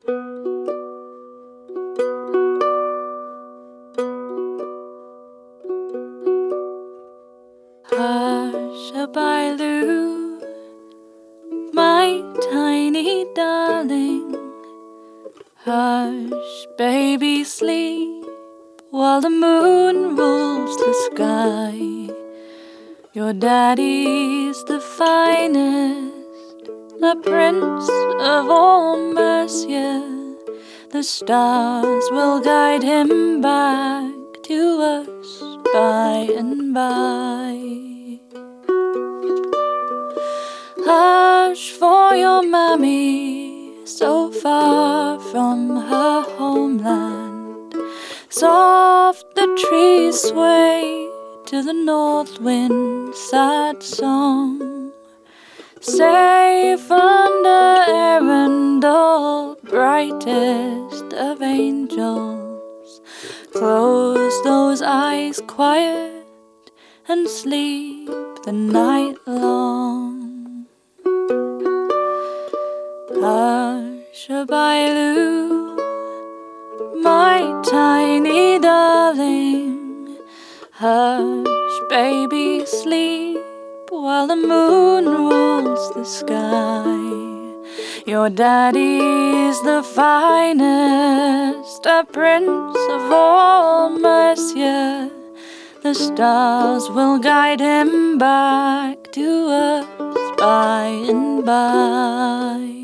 Hush-a-bye-loo, my tiny darling. Hush, baby, sleep while the moon rules the sky. Your daddy's the finest, the prince of all Mercia. The stars will guide him back to us by and by. Hush for your mammy, so far from her homeland. Soft the trees sway to the north wind's sad song. Safe under Arundel, brightest of angels. Close those eyes quiet and sleep the night long. Hush-a-bye-loo, my tiny darling. Hush, baby, sleep while the moon rules the sky. Your daddy's the finest, a prince of all Mercia. The stars will guide him back to us by and by.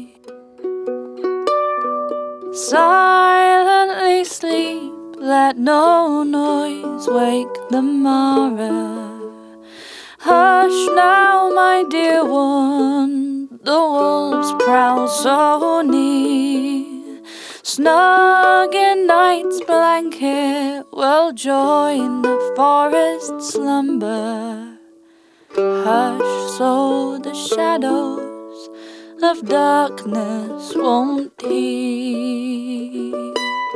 Silently sleep, let no noise wake the Mara. Hush now, my dear one, the wolves prowl so near. Snug in night's blanket, we'll join the forest slumber. Hush, so the shadows of darkness won't hear.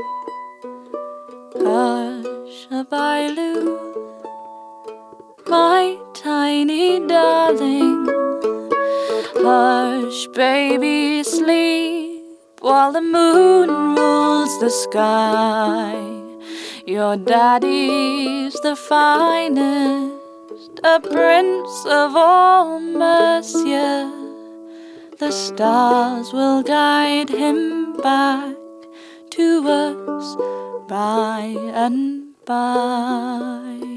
Hush-a-bye-loo, my tiny darling. Hush, baby, sleep while the moon rules the sky. Your daddy's the finest, a prince of all Mercia. The stars will guide him back to us by and by.